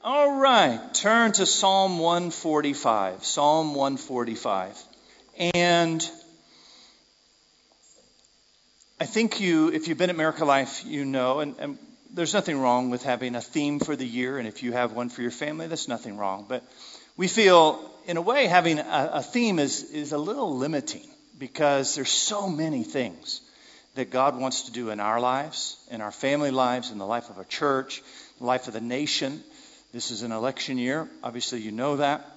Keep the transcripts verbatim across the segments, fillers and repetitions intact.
All right, turn to Psalm one forty-five. Psalm one forty-five. And I think you, if you've been at Miracle Life, you know, and, and there's nothing wrong with having a theme for the year. And if you have one for your family, that's nothing wrong. But we feel, in a way, having a, a theme is, is a little limiting because there's so many things that God wants to do in our lives, in our family lives, in the life of a church, the life of the nation. This is an election year. Obviously, you know that.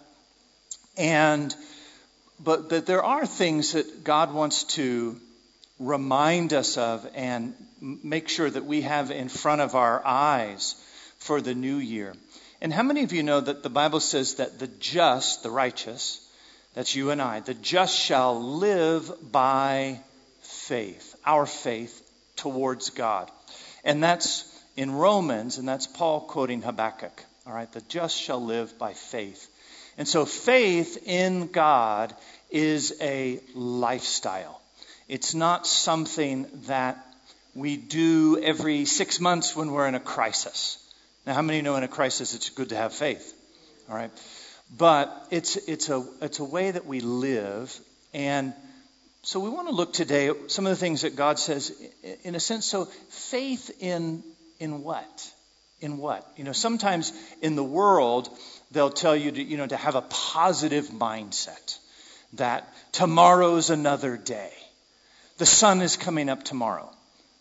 And but, but there are things that God wants to remind us of and make sure that we have in front of our eyes for the new year. And how many of you know that the Bible says that the just, the righteous, that's you and I, the just shall live by faith, our faith towards God. And that's in Romans, and that's Paul quoting Habakkuk. All right, the just shall live by faith. And so faith in God is a lifestyle. It's not something that we do every six months when we're in a crisis. Now, how many know in a crisis it's good to have faith? All right. But it's it's a it's a way that we live. And so we want to look today at some of the things that God says in a sense. So faith in in what? In what? You know, sometimes in the world, they'll tell you to, you know, to have a positive mindset. That tomorrow's another day. The sun is coming up tomorrow.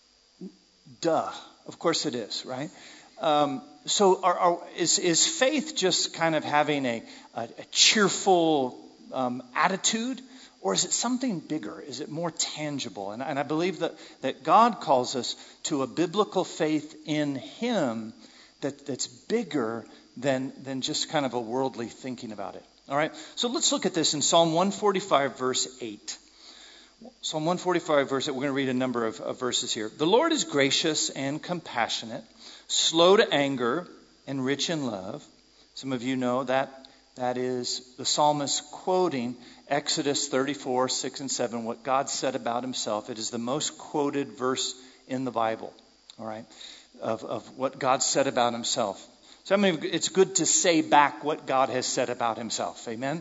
Duh. Of course it is, right? Um, so are, are, is, is faith just kind of having a, a, a cheerful um, attitude? Or is it something bigger? Is it more tangible? And, and I believe that, that God calls us to a biblical faith in Him that, that's bigger than, than just kind of a worldly thinking about it. All right? So let's look at this in Psalm one forty-five, verse eight. Psalm one forty-five, verse eight. We're going to read a number of, of verses here. The Lord is gracious and compassionate, slow to anger, and rich in love. Some of you know that that is the psalmist quoting Exodus thirty-four, six and seven, what God said about Himself. It is the most quoted verse in the Bible, all right, of, of what God said about Himself. So I mean, it's good to say back what God has said about Himself. Amen?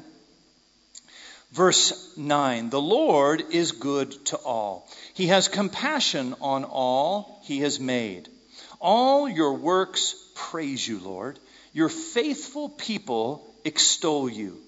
Verse nine, the Lord is good to all. He has compassion on all He has made. All your works praise you, Lord. Your faithful people extol you.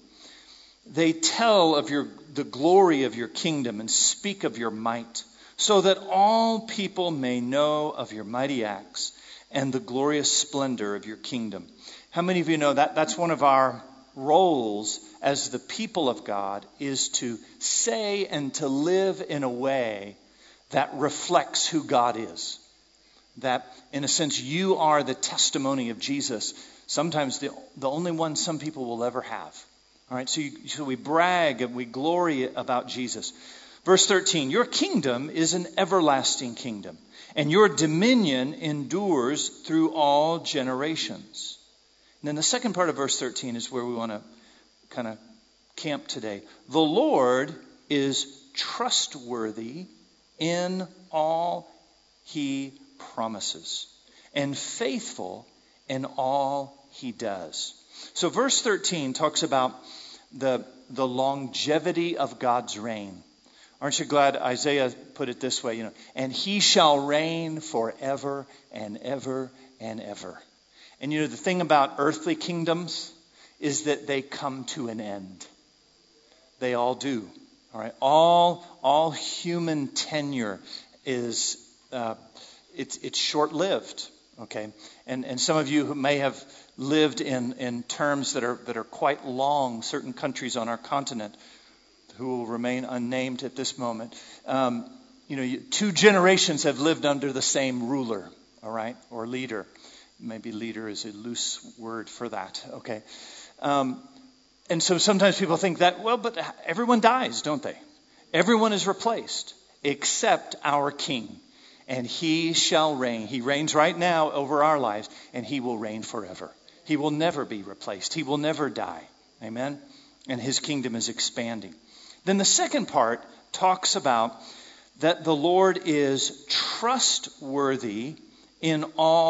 They tell of your the glory of your kingdom and speak of your might, so that all people may know of your mighty acts and the glorious splendor of your kingdom. How many of you know that that's one of our roles as the people of God, is to say and to live in a way that reflects who God is. That, in a sense, you are the testimony of Jesus, sometimes the, the only one some people will ever have. All right, so, you, so we brag and we glory about Jesus. Verse thirteen, your kingdom is an everlasting kingdom, and your dominion endures through all generations. And then the second part of verse thirteen is where we want to kind of camp today. The Lord is trustworthy in all He promises, and faithful in all He does. So verse thirteen talks about the, the longevity of God's reign. Aren't you glad Isaiah put it this way, you know, and He shall reign forever and ever and ever. And you know, the thing about earthly kingdoms is that they come to an end. They all do. All right. All, all human tenure is, uh, it's, it's short-lived. Okay. And, and some of you who may have lived in, in terms that are, that are quite long, certain countries on our continent who will remain unnamed at this moment. Um, you know, you, two generations have lived under the same ruler. All right. Or leader. Maybe leader is a loose word for that. Okay. Um, and so sometimes people think that, well, but everyone dies, don't they? Everyone is replaced except our King. And He shall reign. He reigns right now over our lives, and He will reign forever. He will never be replaced. He will never die. Amen? And His kingdom is expanding. Then the second part talks about that the Lord is trustworthy in all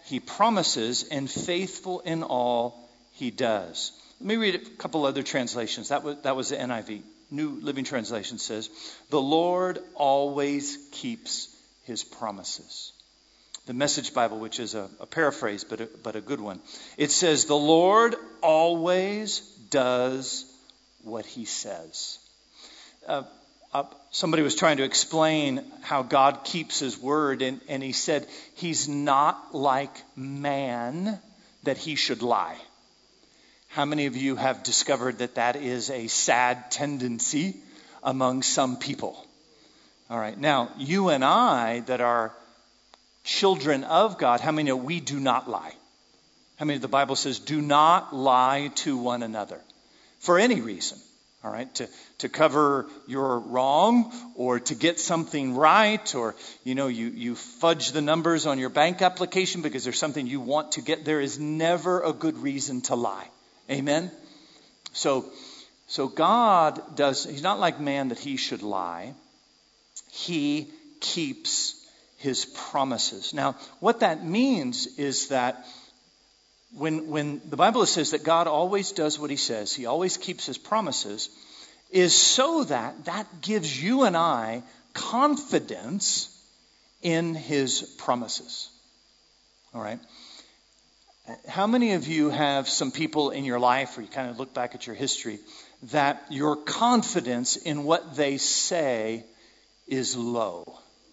he promises and faithful in all he does. Let me read a couple other translations. That was, that was the N I V. New Living Translation says, the Lord always keeps his promises. The Message Bible, which is a, a paraphrase, but a, but a good one. It says, the Lord always does what he says. Uh, uh, somebody was trying to explain how God keeps his word, and, and he said, he's not like man that he should lie. How many of you have discovered that that is a sad tendency among some people? All right. Now, you and I that are children of God, how many know we do not lie? How many of the Bible says, do not lie to one another for any reason? All right. To, to cover your wrong or to get something right, or, you know, you, you fudge the numbers on your bank application because there's something you want to get. There is never a good reason to lie. Amen? So, so God does, he's not like man that he should lie. He keeps his promises. Now, what that means is that when, when the Bible says that God always does what he says, he always keeps his promises, is so that that gives you and I confidence in his promises. All right? How many of you have some people in your life, or you kind of look back at your history, that your confidence in what they say is low?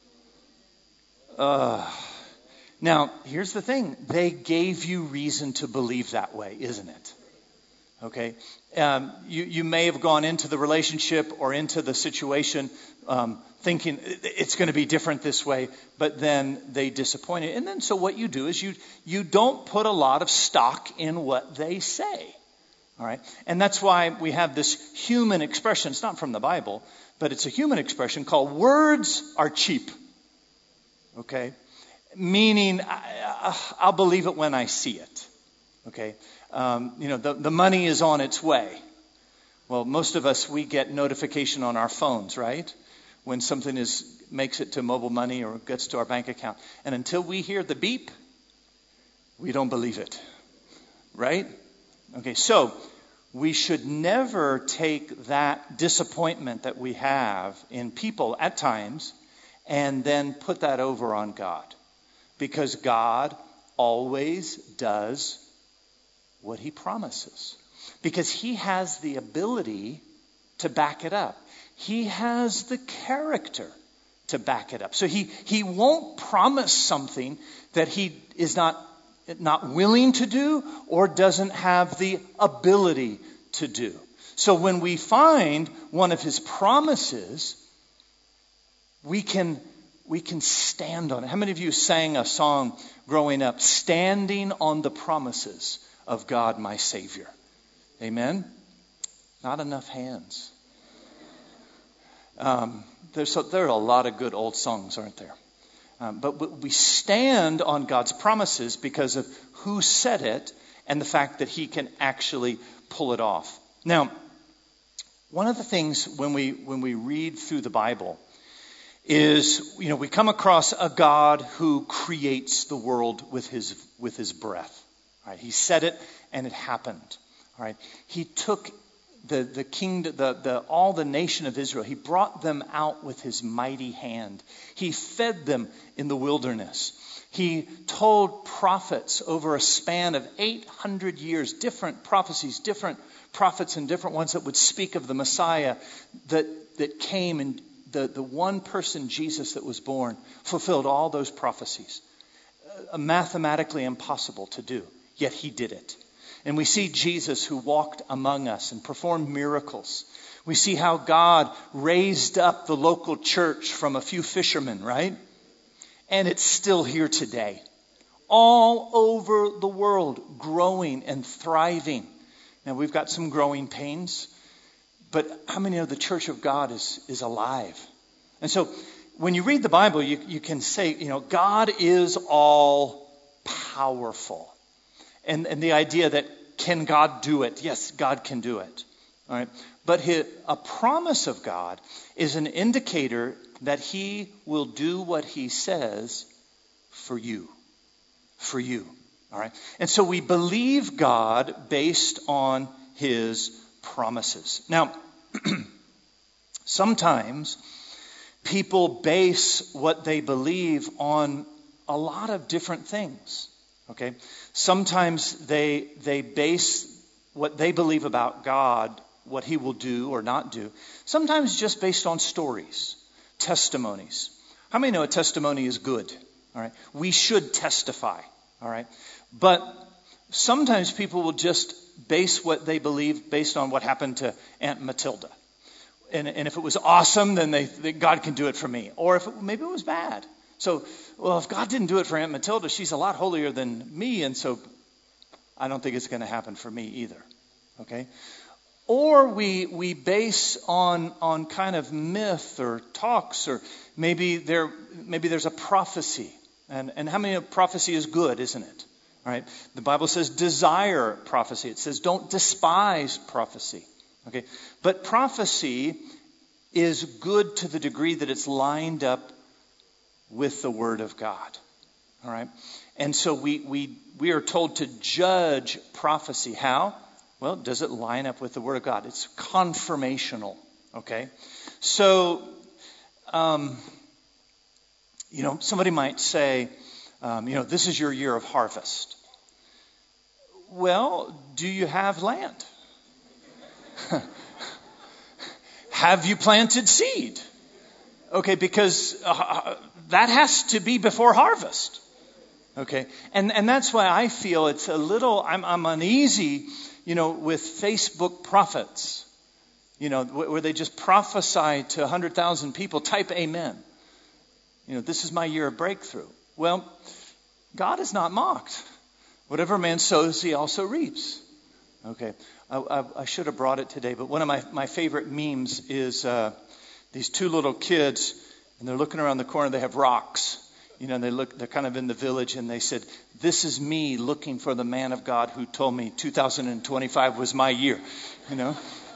Uh, now, here's the thing. They gave you reason to believe that way, isn't it? Okay. Um, you, you may have gone into the relationship or into the situation um, thinking it's going to be different this way, but then they disappointed. And then so what you do is you you don't put a lot of stock in what they say. All right. And that's why we have this human expression. It's not from the Bible, but it's a human expression called words are cheap. Okay. Meaning I, I'll believe it when I see it. Okay. Um, you know, the, the money is on its way. Well, most of us, we get notification on our phones, right? When something is makes it to mobile money or gets to our bank account. And until we hear the beep, we don't believe it. Right? Okay, so we should never take that disappointment that we have in people at times and then put that over on God. Because God always does what he promises. Because he has the ability to back it up. He has the character to back it up. So he, he won't promise something that he is not, not willing to do or doesn't have the ability to do. So when we find one of his promises, we can we can stand on it. How many of you sang a song growing up, standing on the promises of God, my Savior? Amen? Not enough hands. Um, there's so, there are a lot of good old songs, aren't there? Um, but we stand on God's promises because of who said it and the fact that he can actually pull it off. Now, one of the things when we when we read through the Bible is, you know, we come across a God who creates the world with his with his breath. Right? He said it and it happened. All right. He took the the kingdom, the the all the nation of Israel. He brought them out with his mighty hand. He fed them in the wilderness. He told prophets over a span of eight hundred years, different prophecies, different prophets and different ones that would speak of the Messiah that that came, and the, the one person, Jesus, that was born, fulfilled all those prophecies. Uh, mathematically impossible to do, yet he did it. And we see Jesus who walked among us and performed miracles. We see how God raised up the local church from a few fishermen, right? And it's still here today. All over the world, growing and thriving. Now, we've got some growing pains, but how many know the church of God is, is alive? And so when you read the Bible, you, you can say, you know, God is all powerful. And, and the idea that, can God do it? Yes, God can do it. All right. But his, a promise of God is an indicator that he will do what he says for you, for you. All right. And so we believe God based on his promises. Now, sometimes people base what they believe on a lot of different things. Okay. Sometimes they they base what they believe about God, what he will do or not do, sometimes just based on stories, testimonies. How many know a testimony is good? All right. We should testify. All right. But sometimes people will just base what they believe based on what happened to Aunt Matilda. And, and if it was awesome, then they, they God can do it for me. Or if it, maybe it was bad. So, well, if God didn't do it for Aunt Matilda, she's a lot holier than me, and so I don't think it's going to happen for me either. Okay? Or we we base on on kind of myth or talks, or maybe there maybe there's a prophecy. And and how many of prophecy is good, isn't it? All right? The Bible says desire prophecy. It says don't despise prophecy. Okay? But prophecy is good to the degree that it's lined up with the Word of God. All right? And so we we we are told to judge prophecy. How? Well, does it line up with the Word of God? It's confirmational. Okay? So, um, you know, somebody might say, um, you know, this is your year of harvest. Well, do you have land? Have you planted seed? Okay, because uh, that has to be before harvest. Okay, and and that's why I feel it's a little, I'm, I'm uneasy, you know, with Facebook prophets, you know, where they just prophesy to one hundred thousand people, type amen. You know, this is my year of breakthrough. Well, God is not mocked. Whatever man sows, he also reaps. Okay, I, I, I should have brought it today, but one of my, my favorite memes is uh, these two little kids, and they're looking around the corner, they have rocks. You know, they look, they're kind of in the village, and they said, this is me looking for the man of God who told me two thousand twenty-five was my year, you know.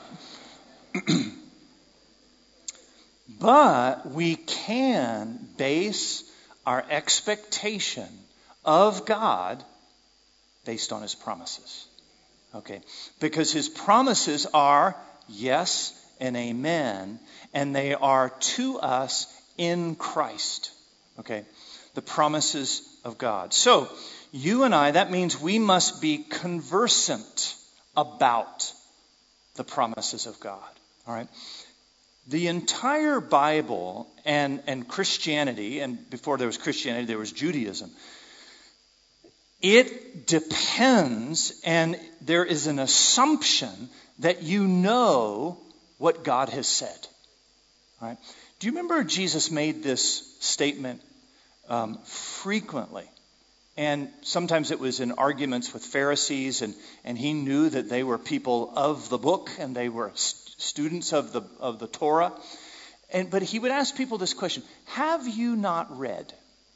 But we can base our expectation of God based on his promises. Okay, because his promises are yes and amen, and they are to us in Christ. Okay, the promises of God. So, you and I, that means we must be conversant about the promises of God. All right? The entire Bible and, and Christianity, and before there was Christianity, there was Judaism, it depends, and there is an assumption that you know what God has said. All right? Do you remember Jesus made this statement um, frequently? And sometimes it was in arguments with Pharisees, and, and he knew that they were people of the book, and they were st- students of the of the Torah. And but he would ask people this question: have you not read?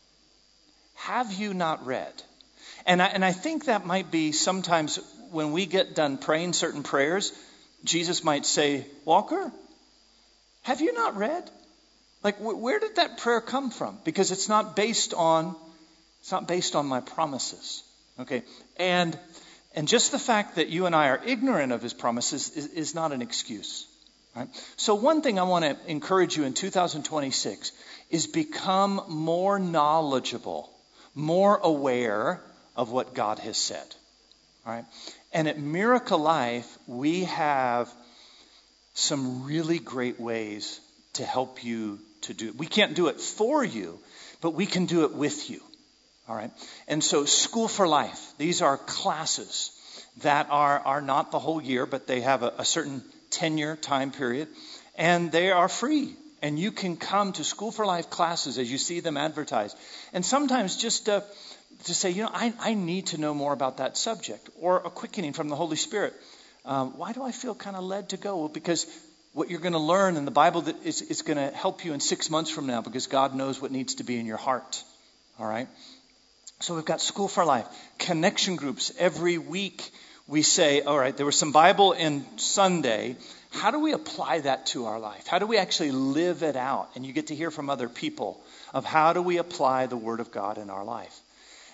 Have you not read? And I, and I think that might be sometimes when we get done praying certain prayers, Jesus might say, Walker, have you not read? Like, wh- where did that prayer come from? Because it's not based on, it's not based on my promises. Okay. And, and just the fact that you and I are ignorant of his promises is, is not an excuse. Right? So one thing I want to encourage you in two thousand twenty-six is become more knowledgeable, more aware of what God has said. All right? And at Miracle Life, we have some really great ways to help you to do it. We can't do it for you, but we can do it with you. All right? And so School for Life, these are classes that are, are not the whole year, but they have a, a certain ten-year time period, and they are free. And you can come to School for Life classes as you see them advertised. And sometimes just uh, to say, you know, I, I need to know more about that subject, or a quickening from the Holy Spirit. Um, why do I feel kind of led to go? Well, because what you're going to learn in the Bible that is, is going to help you in six months from now, because God knows what needs to be in your heart. All right? So we've got School for Life, connection groups. Every week we say, all right, there was some Bible in Sunday. How do we apply that to our life? How do we actually live it out? And you get to hear from other people of how do we apply the Word of God in our life.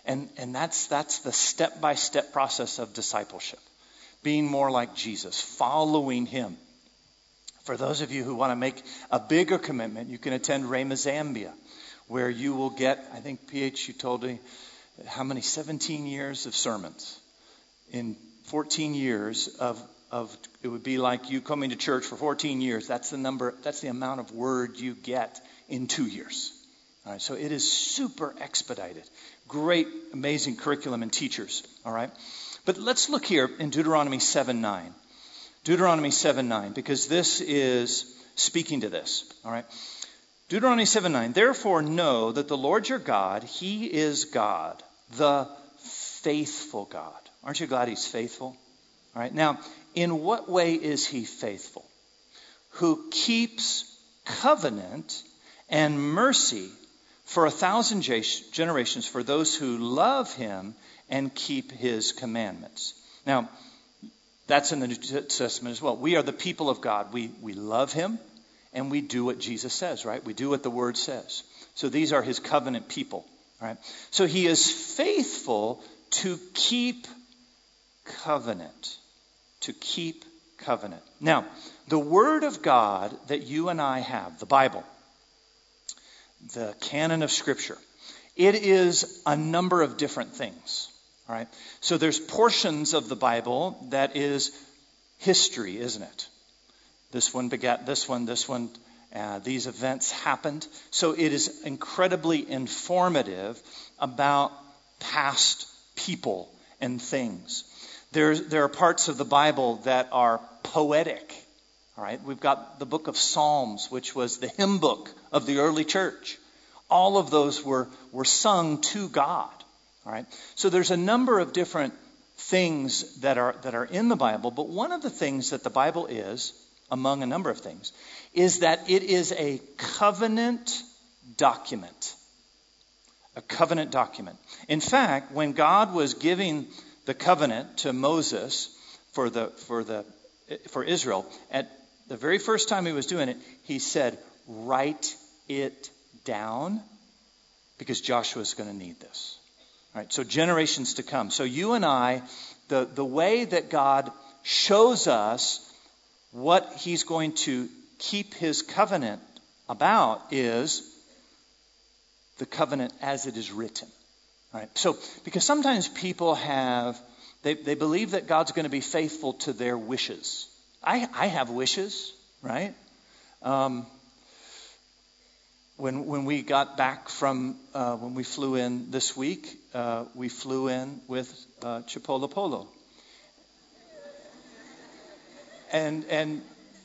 And, and that's, that's the step-by-step process of discipleship. Being more like Jesus, following him. For those of you who want to make a bigger commitment, you can attend Rhema Zambia, where you will get, I think, P H, you told me, how many? seventeen years of sermons. In fourteen years of, of, it would be like you coming to church for fourteen years. That's the number, that's the amount of word you get in two years. All right, so it is super expedited. Great, amazing curriculum and teachers. All right. But let's look here in Deuteronomy seven nine. Deuteronomy seven nine, because this is speaking to this. All right. Deuteronomy seven nine. Therefore know that the Lord your God, he is God, the faithful God. Aren't you glad he's faithful? All right. Now, in what way is he faithful? Who keeps covenant and mercy for a thousand generations for those who love him and keep his commandments. Now, that's in the New Testament as well. We are the people of God. We, we love him and we do what Jesus says, right? We do what the word says. So these are his covenant people, right? So he is faithful to keep covenant. To keep covenant. Now, the word of God that you and I have, the Bible, the canon of Scripture, it is a number of different things. All right. So there's portions of the Bible that is history, isn't it? This one begat this one, this one, uh, these events happened. So it is incredibly informative about past people and things. There, there are parts of the Bible that are poetic. All right. We've got the book of Psalms, which was the hymn book of the early church. All of those were, were sung to God. All right. So there's a number of different things that are that are in the Bible, but one of the things that the Bible is, among a number of things, is that it is a covenant document. A covenant document. In fact, when God was giving the covenant to Moses for the for the for Israel, at the very first time he was doing it, he said, "Write it down, because Joshua is going to need this." All right, so generations to come. So you and I, the, the way that God shows us what he's going to keep his covenant about is the covenant as it is written. All right, so because sometimes people have, they, they believe that God's going to be faithful to their wishes. I, I have wishes, right? Um, When when we got back from, uh, when we flew in this week, uh, we flew in with uh, Chipola Polo. And and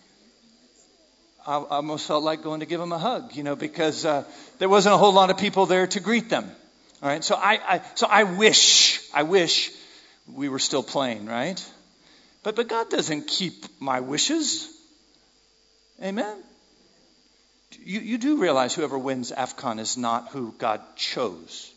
I almost felt like going to give him a hug, you know, because uh, there wasn't a whole lot of people there to greet them. All right, so I, I so I wish, I wish we were still playing, right? But but God doesn't keep my wishes. Amen. You, you do realize whoever wins AFCON is not who God chose.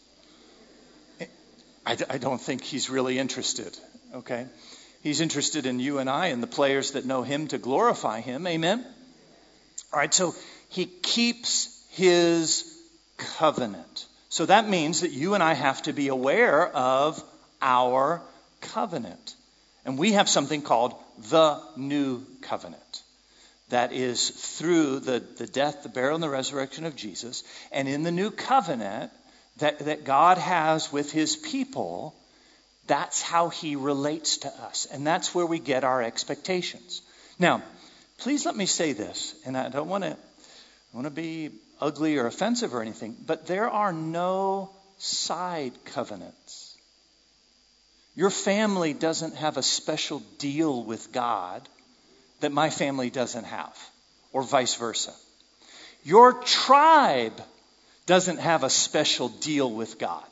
I, I don't think he's really interested, okay? He's interested in you and I and the players that know him to glorify him, amen? All right, so he keeps his covenant. So that means that you and I have to be aware of our covenant. And we have something called the new covenant. That is through the, the death, the burial, and the resurrection of Jesus. And in the new covenant that, that God has with his people, that's how he relates to us. And that's where we get our expectations. Now, please let me say this, and I don't want to want to be ugly or offensive or anything, but there are no side covenants. Your family doesn't have a special deal with God that my family doesn't have, or vice versa. Your tribe doesn't have a special deal with God.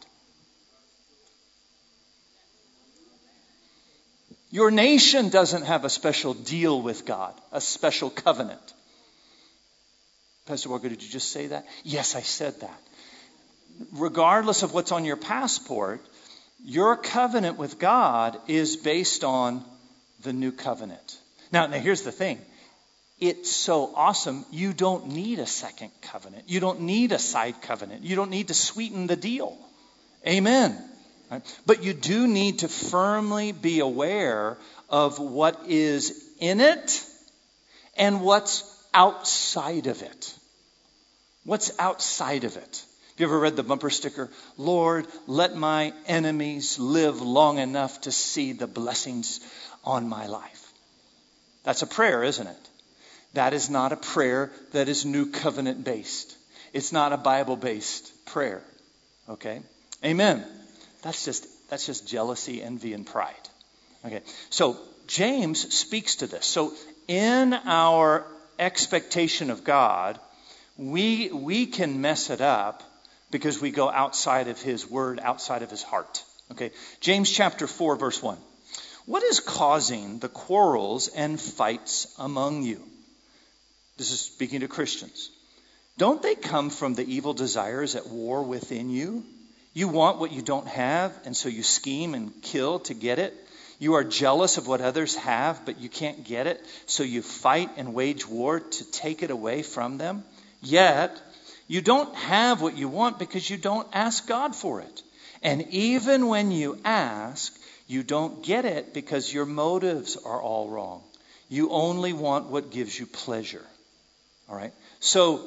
Your nation doesn't have a special deal with God, a special covenant. Pastor Walker, did you just say that? Yes, I said that. Regardless of what's on your passport, your covenant with God is based on the new covenant. Now, now, here's the thing. It's so awesome, you don't need a second covenant. You don't need a side covenant. You don't need to sweeten the deal. Amen. Right? But you do need to firmly be aware of what is in it and what's outside of it. What's outside of it? Have you ever read the bumper sticker, Lord, let my enemies live long enough to see the blessings on my life? That's a prayer, isn't it? That is not a prayer that is New Covenant based. It's not a Bible based prayer. Okay? Amen. That's just that's just jealousy, envy, and pride. Okay. So James speaks to this. So in our expectation of God, we we can mess it up because we go outside of his word, outside of his heart. Okay. James chapter four, verse one. What is causing the quarrels and fights among you? This is speaking to Christians. Don't they come from the evil desires at war within you? You want what you don't have, and so you scheme and kill to get it. You are jealous of what others have, but you can't get it, so you fight and wage war to take it away from them. Yet, you don't have what you want because you don't ask God for it. And even when you ask, you don't get it because your motives are all wrong. You only want what gives you pleasure. All right? So,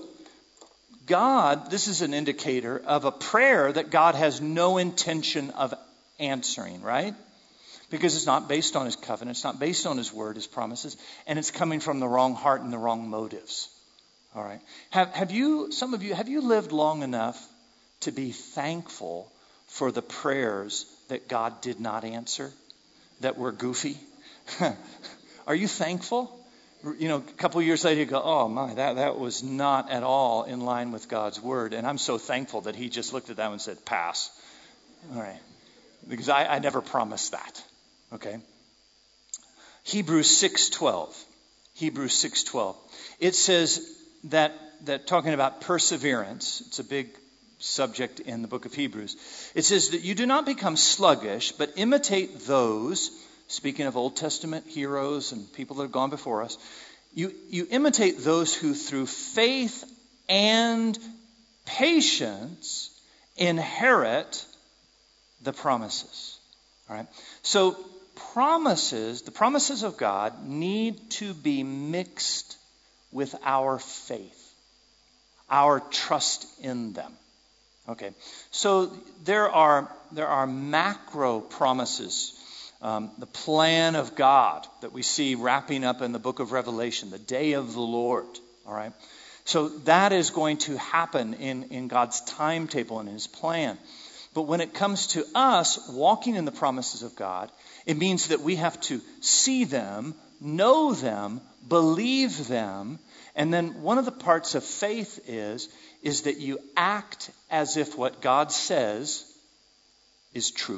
God, this is an indicator of a prayer that God has no intention of answering, right? Because it's not based on his covenant. It's not based on his word, his promises. And it's coming from the wrong heart and the wrong motives. All right. Have, have you, some of you, have you lived long enough to be thankful for the prayers that God did not answer, that were goofy? Are you thankful? You know, a couple of years later, you go, oh my, that, that was not at all in line with God's word. And I'm so thankful that he just looked at that and said, pass. All right. Because I, I never promised that. Okay. Hebrews six twelve. Hebrews six twelve. It says that, that talking about perseverance, it's a big subject in the book of Hebrews. It says that you do not become sluggish, but imitate those, speaking of Old Testament heroes and people that have gone before us, you, you imitate those who through faith and patience inherit the promises. All right. So promises, the promises of God need to be mixed with our faith, our trust in them. Okay. So there are there are macro promises. Um, the plan of God that we see wrapping up in the book of Revelation, the day of the Lord. All right. So that is going to happen in, in God's timetable and his plan. But when it comes to us walking in the promises of God, it means that we have to see them, know them, believe them. And then one of the parts of faith is, is that you act as if what God says is true.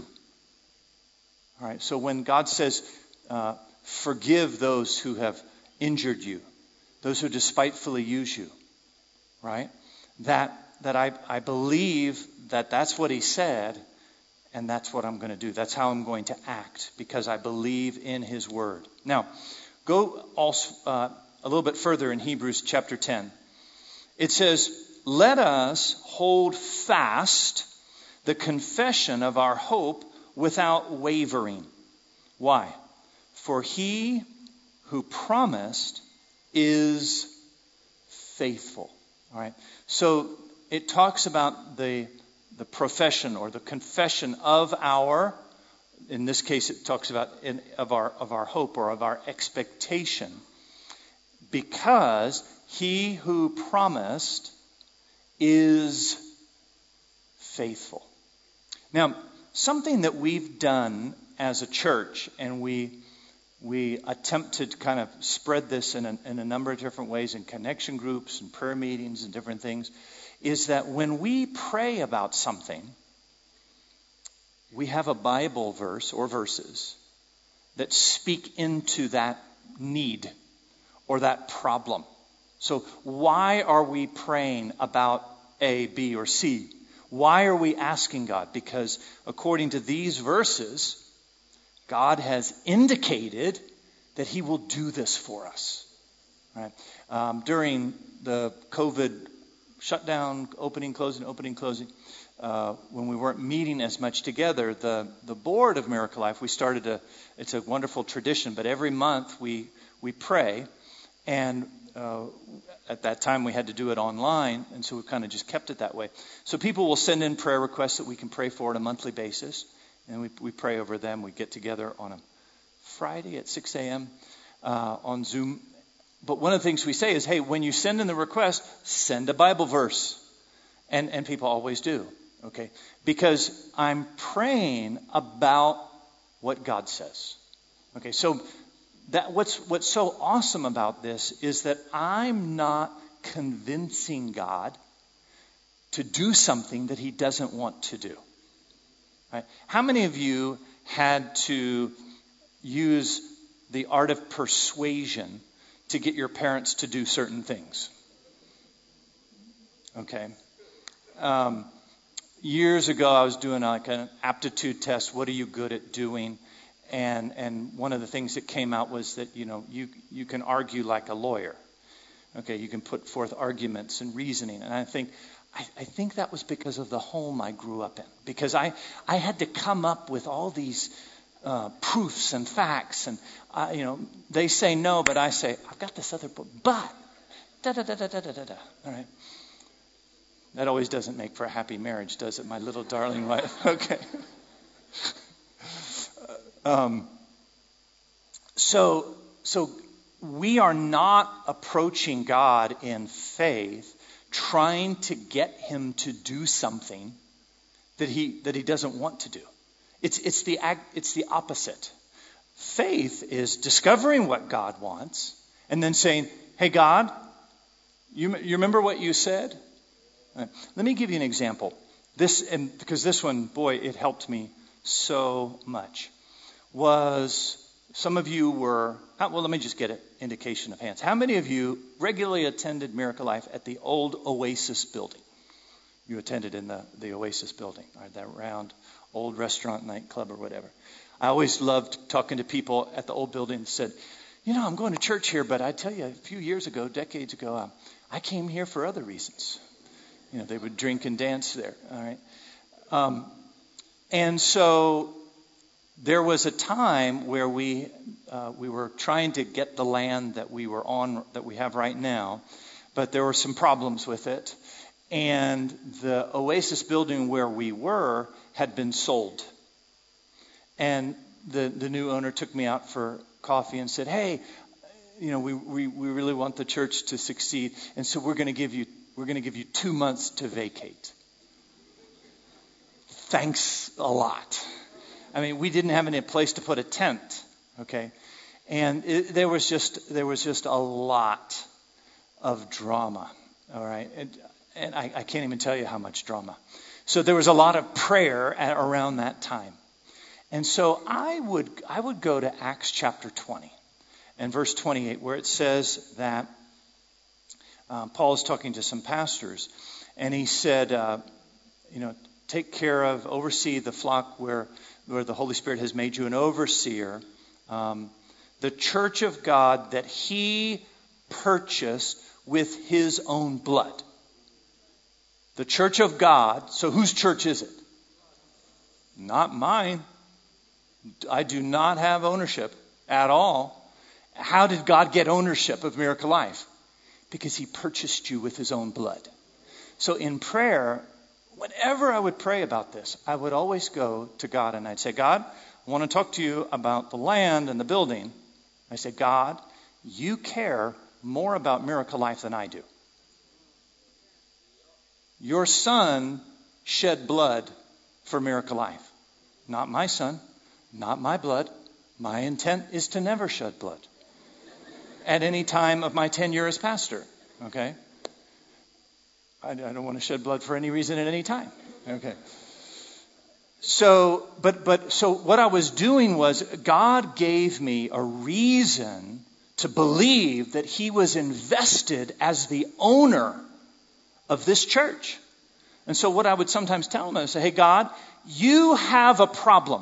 All right, so when God says, uh, forgive those who have injured you, those who despitefully use you, right? That that I, I believe that that's what he said, and that's what I'm going to do. That's how I'm going to act, because I believe in his word. Now, go also uh, a little bit further in Hebrews chapter ten. It says, let us hold fast the confession of our hope without wavering. Why? For he who promised is faithful. All right. So it talks about the the profession or the confession of our, in this case it talks about in, of our of our hope or of our expectation, because he who promised is faithful. Now, something that we've done as a church, and we we attempt to kind of spread this in a, in a number of different ways in connection groups and prayer meetings and different things, is that when we pray about something, we have a Bible verse or verses that speak into that need or that problem. So why are we praying about A, B, or C? Why are we asking God? Because according to these verses, God has indicated that he will do this for us. Right? Um, during the COVID shut down, opening, closing, opening, closing, uh, when we weren't meeting as much together, the, the board of Miracle Life, we started a, it's a wonderful tradition, but every month we, we pray, and uh, at that time we had to do it online, and so we kind of just kept it that way. So people will send in prayer requests that we can pray for on a monthly basis, and we, we pray over them. We get together on a Friday at six a.m. Uh, on Zoom. But one of the things we say is, hey, when you send in the request, send a Bible verse. And and people always do, okay? Because I'm praying about what God says. Okay, so that what's what's so awesome about this is that I'm not convincing God to do something that he doesn't want to do. Right? How many of you had to use the art of persuasion to get your parents to do certain things? Okay. Um, years ago, I was doing like an aptitude test. What are you good at doing? And and one of the things that came out was that, you know, you you can argue like a lawyer. Okay, you can put forth arguments and reasoning. And I think I, I think that was because of the home I grew up in. Because I, I had to come up with all these Uh, proofs and facts, and uh, you know, they say no, but I say I've got this other book, but da da da da da da da. All right, that always doesn't make for a happy marriage, does it, my little darling wife? Okay. um. So, so we are not approaching God in faith, trying to get Him to do something that He that He doesn't want to do. It's it's the it's the opposite. Faith is discovering what God wants and then saying, "Hey God, you you remember what you said?" Right. Let me give you an example. This and because this one, boy, it helped me so much. Was some of you were well? Let me just get an indication of hands. How many of you regularly attended Miracle Life at the old Oasis building? You attended in the, the Oasis building, right, that round old restaurant, nightclub, or whatever. I always loved talking to people at the old building that said, you know, I'm going to church here, but I tell you, a few years ago, decades ago, um, I came here for other reasons. You know, they would drink and dance there, all right? Um, and so there was a time where we uh, we were trying to get the land that we were on, that we have right now, but there were some problems with it. And the Oasis building where we were had been sold. And the, the new owner took me out for coffee and said, hey, you know, we, we, we really want the church to succeed. And so we're going to give you, we're going to give you two months to vacate. Thanks a lot. I mean, we didn't have any place to put a tent. Okay. And it, there was just, there was just a lot of drama. All right. And, And I, I can't even tell you how much drama. So there was a lot of prayer at, around that time. And so I would I would go to Acts chapter twenty and verse twenty-eight, where it says that um, Paul is talking to some pastors. And he said, uh, you know, take care of, oversee the flock where, where the Holy Spirit has made you an overseer. Um, the church of God that he purchased with his own blood. The church of God. So whose church is it? Not mine. I do not have ownership at all. How did God get ownership of Miracle Life? Because he purchased you with his own blood. So in prayer, whenever I would pray about this, I would always go to God and I'd say, God, I want to talk to you about the land and the building. I say, God, you care more about Miracle Life than I do. Your son shed blood for Miracle Life. Not my son, not my blood. My intent is to never shed blood at any time of my tenure as pastor. Okay? I, I don't want to shed blood for any reason at any time. Okay. So, but, but, so what I was doing was God gave me a reason to believe that he was invested as the owner of this church. And so what I would sometimes tell him, I would say, hey, God, you have a problem.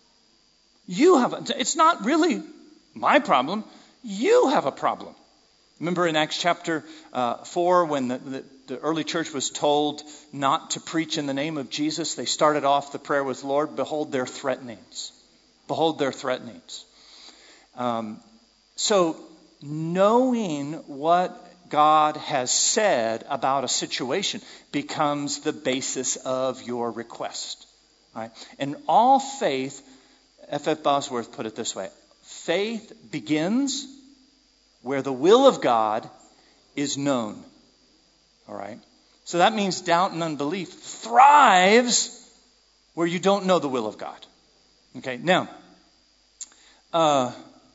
You have, a, it's not really my problem. You have a problem. Remember in Acts chapter uh, four when the, the, the early church was told not to preach in the name of Jesus? They started off the prayer with, Lord, behold their threatenings. Behold their threatenings. Um, so knowing what God has said about a situation becomes the basis of your request. Right? And all faith, F F Bosworth put it this way, faith begins where the will of God is known. All right? So that means doubt and unbelief thrives where you don't know the will of God. Okay, now, uh,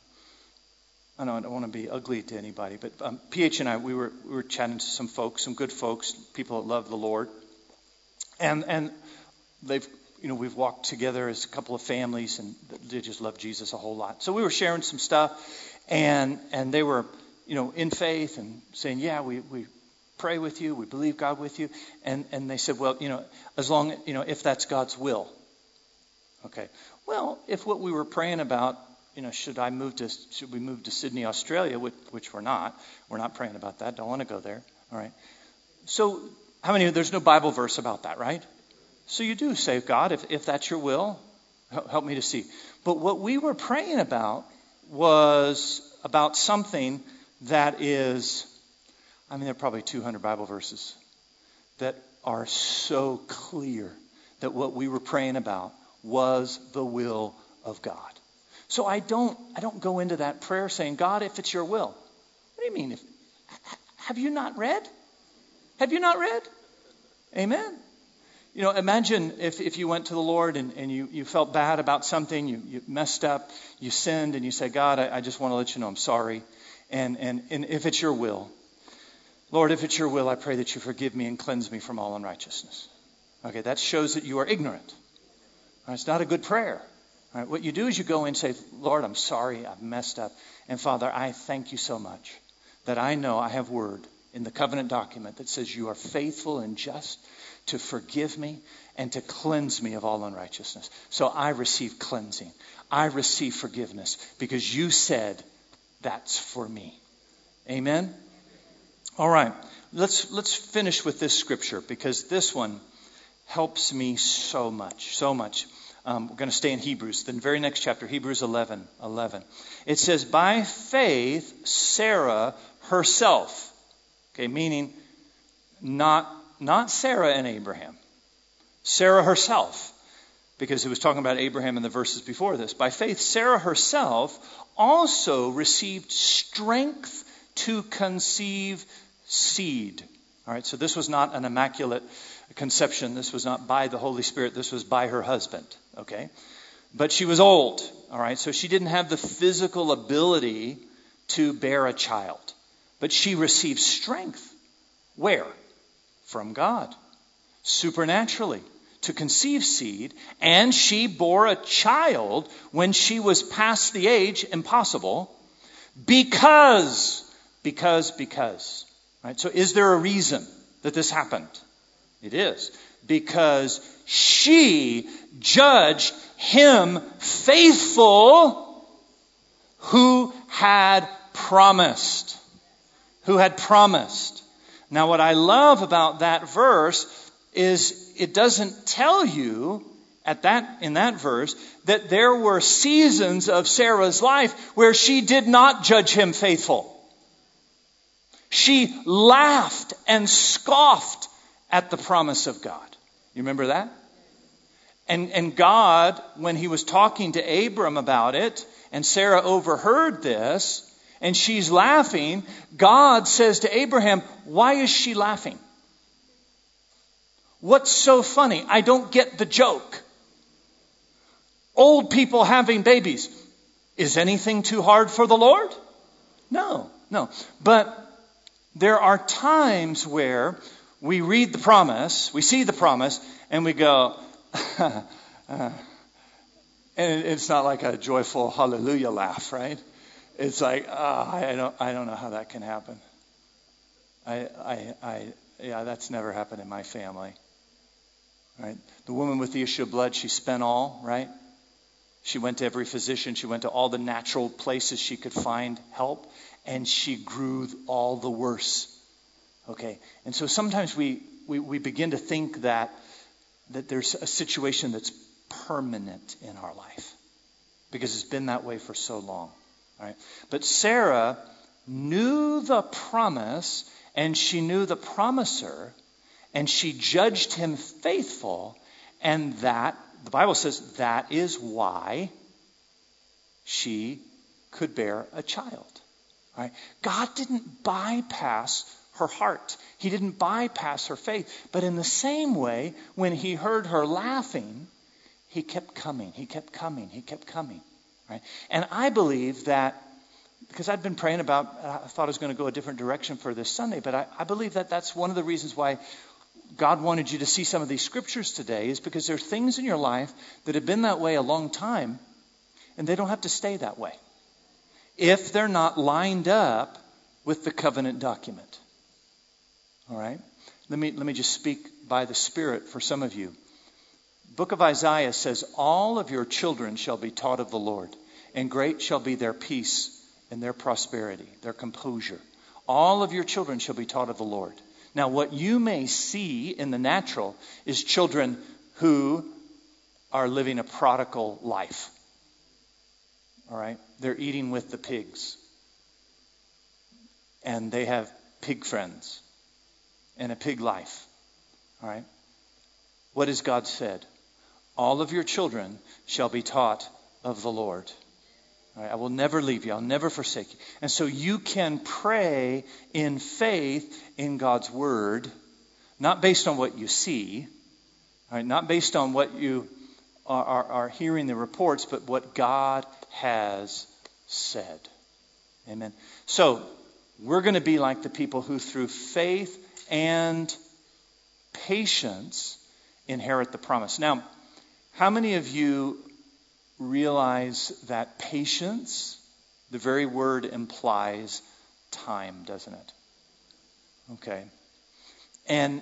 I know I don't want to be ugly to anybody, but um, P H and I, we were we were chatting to some folks, some good folks, people that love the Lord, and and they've you know we've walked together as a couple of families, and they just love Jesus a whole lot. So we were sharing some stuff, and and they were you know in faith and saying, yeah, we we pray with you, we believe God with you, and and they said, well, you know, as long you know if that's God's will. Okay, well, if what we were praying about, you know, should I move to, should we move to Sydney, Australia, which, which we're not. We're not praying about that. Don't want to go there. All right. So how many, there's no Bible verse about that, right? So you do say, God, if, if that's your will, help me to see. But what we were praying about was about something that is, I mean, there are probably two hundred Bible verses that are so clear that what we were praying about was the will of God. So I don't I don't go into that prayer saying, God, if it's your will. What do you mean? If, have you not read? Have you not read? Amen. You know, imagine if, if you went to the Lord and, and you, you felt bad about something, you, you messed up, you sinned, and you said, God, I, I just want to let you know I'm sorry. And, and, and if it's your will, Lord, if it's your will, I pray that you forgive me and cleanse me from all unrighteousness. Okay, that shows that you are ignorant. It's not a good prayer. All right, what you do is you go in and say, Lord, I'm sorry, I've messed up. And Father, I thank you so much that I know I have word in the covenant document that says you are faithful and just to forgive me and to cleanse me of all unrighteousness. So I receive cleansing. I receive forgiveness because you said that's for me. Amen? All right, let's let's finish with this scripture because this one helps me so much, so much. Um, we're going to stay in Hebrews. The very next chapter, Hebrews eleven, eleven. It says, by faith, Sarah herself. Okay, meaning not, not Sarah and Abraham. Sarah herself. Because it was talking about Abraham in the verses before this. By faith, Sarah herself also received strength to conceive seed. All right, so this was not an immaculate conception. This was not by the Holy Spirit. This was by her husband. Okay, but she was old. All right, so she didn't have the physical ability to bear a child. But she received strength. Where? From God. Supernaturally. To conceive seed. And she bore a child when she was past the age impossible. Because, because, because. Right? So is there a reason that this happened? It is. Because she judged him faithful who had promised. Who had promised. Now what I love about that verse is it doesn't tell you at that in that verse that there were seasons of Sarah's life where she did not judge him faithful. She laughed and scoffed at the promise of God. You remember that? And, and God, when he was talking to Abram about it, and Sarah overheard this, and she's laughing, God says to Abraham, why is she laughing? What's so funny? I don't get the joke. Old people having babies. Is anything too hard for the Lord? No, no. But there are times where we read the promise, we see the promise, and we go, uh, and it's not like a joyful hallelujah laugh, right? It's like, oh, I don't, I don't know how that can happen. I, I, I, yeah, that's never happened in my family, right? The woman with the issue of blood, she spent all, right? She went to every physician. She went to all the natural places she could find help, and she grew all the worse. Okay, and so sometimes we, we, we begin to think that, that there's a situation that's permanent in our life because it's been that way for so long. All right? But Sarah knew the promise, and she knew the promiser, and she judged him faithful, and that, the Bible says, that is why she could bear a child. All right? God didn't bypass her heart. He didn't bypass her faith. But in the same way, when he heard her laughing, he kept coming. He kept coming. He kept coming. Right? And I believe that, because I'd been praying about, I thought I was going to go a different direction for this Sunday, but I, I believe that that's one of the reasons why God wanted you to see some of these scriptures today, is because there are things in your life that have been that way a long time, and they don't have to stay that way if they're not lined up with the covenant document. All right? Let me, let me just speak by the Spirit for some of you. Book of Isaiah says, all of your children shall be taught of the Lord, and great shall be their peace and their prosperity, their composure. All of your children shall be taught of the Lord. Now, what you may see in the natural is children who are living a prodigal life. All right? They're eating with the pigs. And they have pig friends and a pig life. All right? What has God said? All of your children shall be taught of the Lord. All right? I will never leave you. I'll never forsake you. And so you can pray in faith in God's word, not based on what you see, all right? Not based on what you are, are, are hearing the reports, but what God has said. Amen. So we're going to be like the people who through faith and patience inherit the promise. Now, how many of you realize that patience, the very word implies time, doesn't it? Okay. And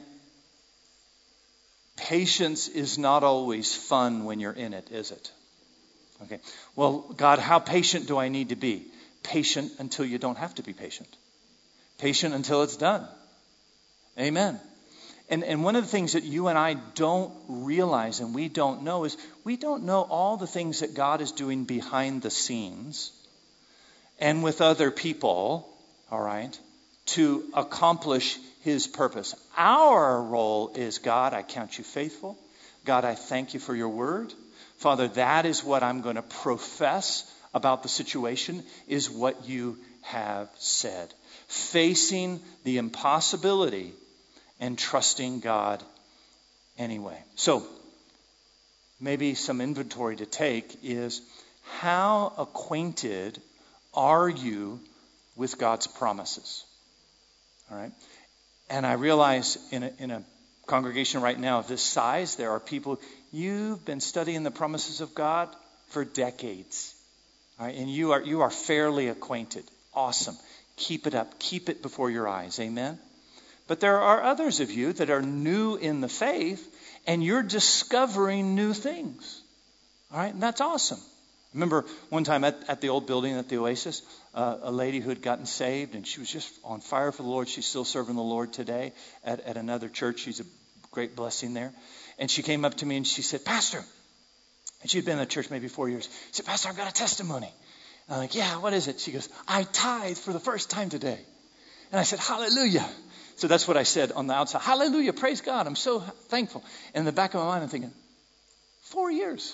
patience is not always fun when you're in it, is it? Okay. Well, God, how patient do I need to be? Patient until you don't have to be patient. Patient until it's done. Amen. And and one of the things that you and I don't realize and we don't know is we don't know all the things that God is doing behind the scenes and with other people, all right, to accomplish his purpose. Our role is, God, I count you faithful. God, I thank you for your word. Father, that is what I'm going to profess about the situation, is what you have said. Facing the impossibility and trusting God anyway. So, maybe some inventory to take is, how acquainted are you with God's promises? All right? And I realize in a, in a congregation right now of this size, there are people, you've been studying the promises of God for decades. All right? And you are you are fairly acquainted. Awesome. Keep it up. Keep it before your eyes. Amen? But there are others of you that are new in the faith, and you're discovering new things. All right? And that's awesome. Remember one time at, at the old building at the Oasis, uh, a lady who had gotten saved, and she was just on fire for the Lord. She's still serving the Lord today at, at another church. She's a great blessing there. And she came up to me and she said, Pastor, and she'd been in the church maybe four years. She said, Pastor, I've got a testimony. And I'm like, yeah, what is it? She goes, I tithe for the first time today. And I said, hallelujah. So that's what I said on the outside. Hallelujah, praise God. I'm so thankful. And in the back of my mind, I'm thinking, four years.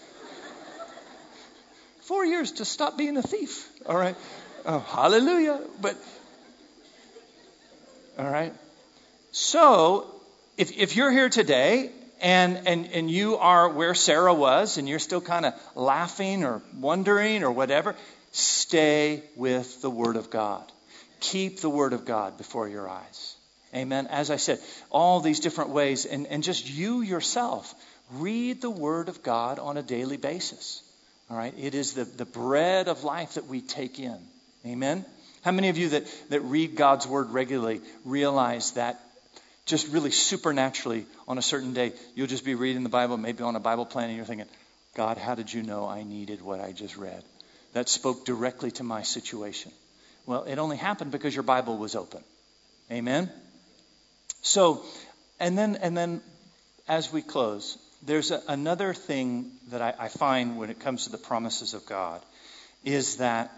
Four years to stop being a thief. All right. Oh, hallelujah. But, all right. So, if if you're here today and, and, and you are where Sarah was and you're still kind of laughing or wondering or whatever, stay with the Word of God. Keep the Word of God before your eyes. Amen. As I said, all these different ways, and, and just you yourself, read the Word of God on a daily basis. All right. It is the, the bread of life that we take in. Amen. How many of you that, that read God's Word regularly realize that just really supernaturally on a certain day, you'll just be reading the Bible, maybe on a Bible plan, and you're thinking, God, how did you know I needed what I just read? That spoke directly to my situation. Well, it only happened because your Bible was open. Amen? So, and then, and then as we close, there's a, another thing that I, I find when it comes to the promises of God is that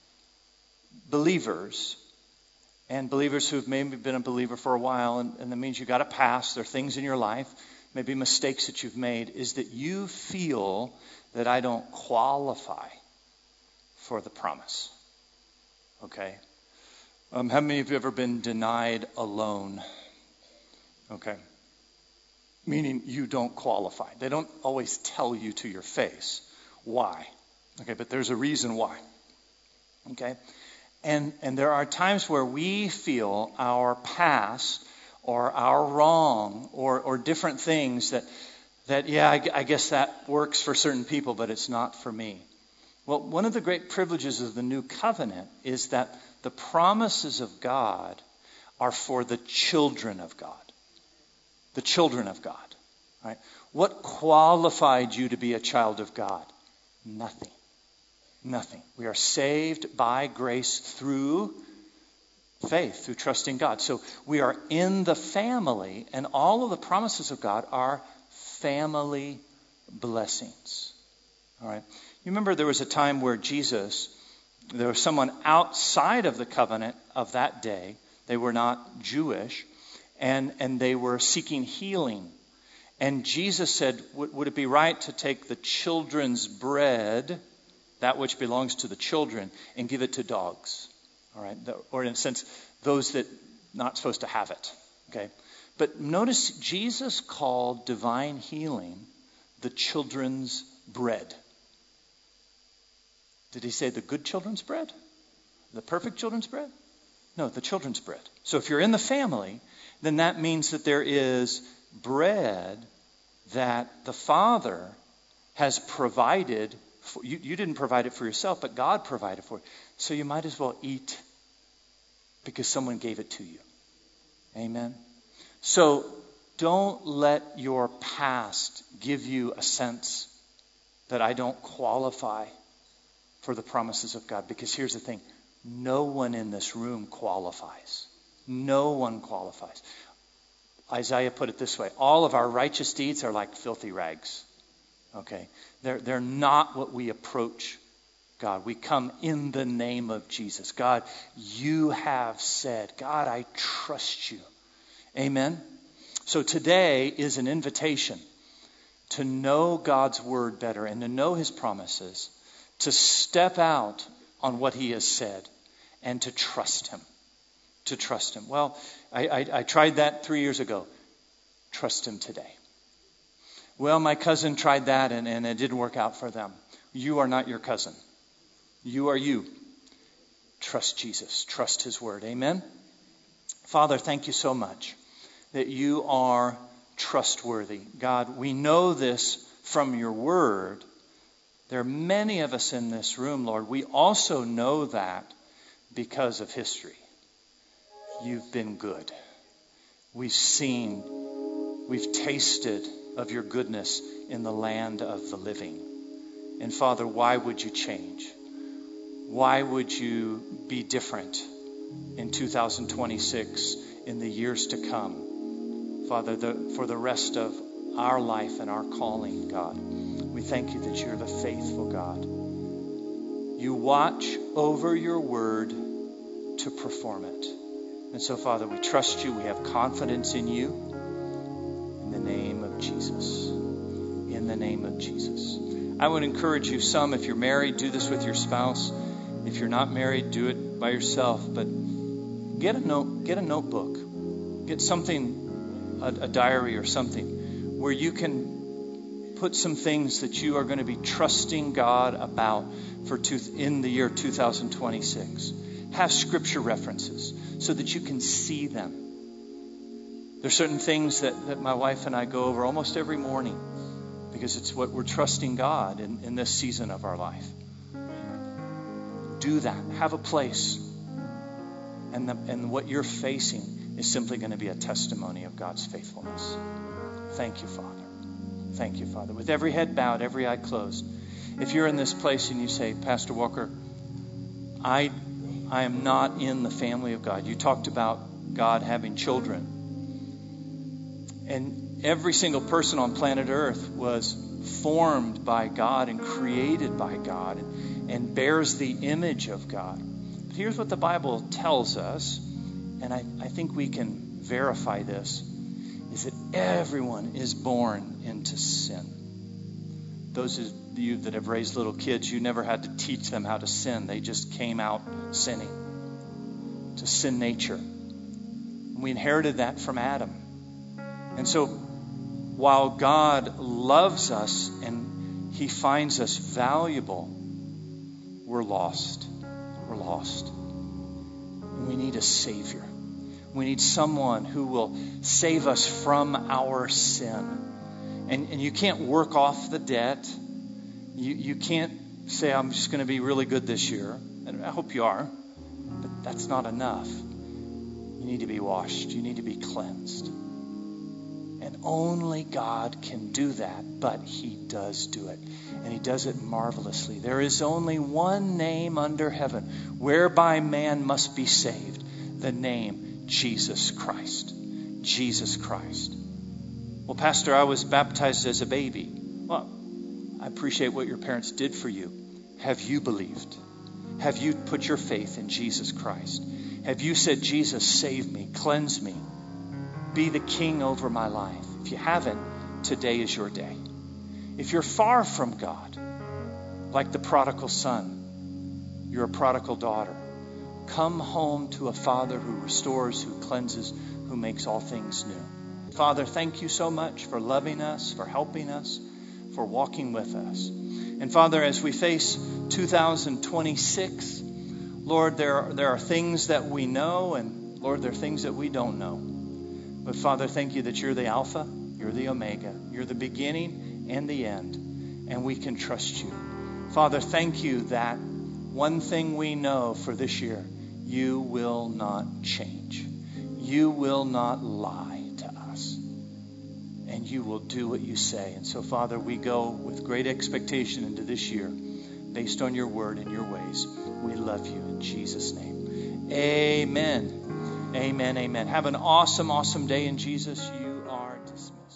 believers, and believers who've maybe been a believer for a while, and, and that means you got to pass, there are things in your life, maybe mistakes that you've made, is that you feel that I don't qualify for the promise. Okay? Um, how many of you have ever been denied a loan? Okay. Meaning you don't qualify. They don't always tell you to your face why. Okay, but there's a reason why. Okay? And and there are times where we feel our past or our wrong or or different things that, that yeah, I, I guess that works for certain people, but it's not for me. Well, one of the great privileges of the new covenant is that the promises of God are for the children of God. The children of God. Right? What qualified you to be a child of God? Nothing. Nothing. We are saved by grace through faith, through trusting God. So we are in the family, and all of the promises of God are family blessings. All right. You remember there was a time where Jesus, there was someone outside of the covenant of that day. They were not Jewish, and, and they were seeking healing. And Jesus said, would it be right to take the children's bread, that which belongs to the children, and give it to dogs? All right, or in a sense, those that not supposed to have it. Okay, but notice Jesus called divine healing the children's bread. Did he say the good children's bread? The perfect children's bread? No, the children's bread. So if you're in the family, then that means that there is bread that the Father has provided. For, you, you didn't provide it for yourself, but God provided for it. So you might as well eat because someone gave it to you. Amen? So don't let your past give you a sense that I don't qualify for the promises of God. Because here's the thing. No one in this room qualifies. No one qualifies. Isaiah put it this way. All of our righteous deeds are like filthy rags. Okay? They're, they're not what we approach God. We come in the name of Jesus. God, you have said. God, I trust you. Amen? So today is an invitation to know God's word better and to know his promises, to step out on what he has said and to trust him. To trust him. Well, I, I, I tried that three years ago. Trust him today. Well, my cousin tried that and, and it didn't work out for them. You are not your cousin. You are you. Trust Jesus. Trust his word. Amen? Father, thank you so much that you are trustworthy. God, we know this from your word. There are many of us in this room, Lord. We also know that because of history. You've been good. We've seen, we've tasted of your goodness in the land of the living. And Father, why would you change? Why would you be different in two thousand twenty-six, in the years to come? Father, the, for the rest of our life and our calling, God, we thank you that you're the faithful God. You watch over your word to perform it. And so, Father, we trust you. We have confidence in you. In the name of Jesus. In the name of Jesus. I would encourage you, some, if you're married, do this with your spouse. If you're not married, do it by yourself. But get a note, get a notebook. Get something, a, a diary or something, where you can put some things that you are going to be trusting God about for two, in the year two thousand twenty-six. Have scripture references so that you can see them. There's certain things that, that my wife and I go over almost every morning because it's what we're trusting God in, in this season of our life. Do that. Have a place. And, the, and what you're facing is simply going to be a testimony of God's faithfulness. Thank you, Father. Thank you, Father. With every head bowed, every eye closed, if you're in this place and you say, Pastor Walker, I, I am not in the family of God. You talked about God having children. And every single person on planet Earth was formed by God and created by God and, and bears the image of God. But here's what the Bible tells us, and I, I think we can verify this, is that everyone is born into sin. Those of you that have raised little kids, you never had to teach them how to sin. They just came out sinning. It's a sin nature. We inherited that from Adam. And so while God loves us and he finds us valuable, we're lost. We're lost. And we need a Savior. We need someone who will save us from our sin. And, and you can't work off the debt. You, you can't say, I'm just going to be really good this year. And I hope you are. But that's not enough. You need to be washed. You need to be cleansed. And only God can do that, but he does do it. And he does it marvelously. There is only one name under heaven whereby man must be saved. The name Jesus Christ. Jesus Christ. Well, Pastor, I was baptized as a baby. Well, I appreciate what your parents did for you. Have you believed? Have you put your faith in Jesus Christ? Have you said, Jesus, save me, cleanse me, be the king over my life? If you haven't, today is your day. If you're far from God, like the prodigal son, you're a prodigal daughter, come home to a Father who restores, who cleanses, who makes all things new. Father, thank you so much for loving us, for helping us, for walking with us. And Father, as we face two thousand twenty-six, Lord, there are, there are things that we know, and Lord, there are things that we don't know. But Father, thank you that you're the Alpha, you're the Omega, you're the beginning and the end, and we can trust you. Father, thank you that one thing we know for this year, you will not change. You will not lie to us, and you will do what you say. And so, Father, we go with great expectation into this year, based on your word and your ways. We love you in Jesus' name. Amen. Amen, amen. Have an awesome, awesome day in Jesus. You are dismissed.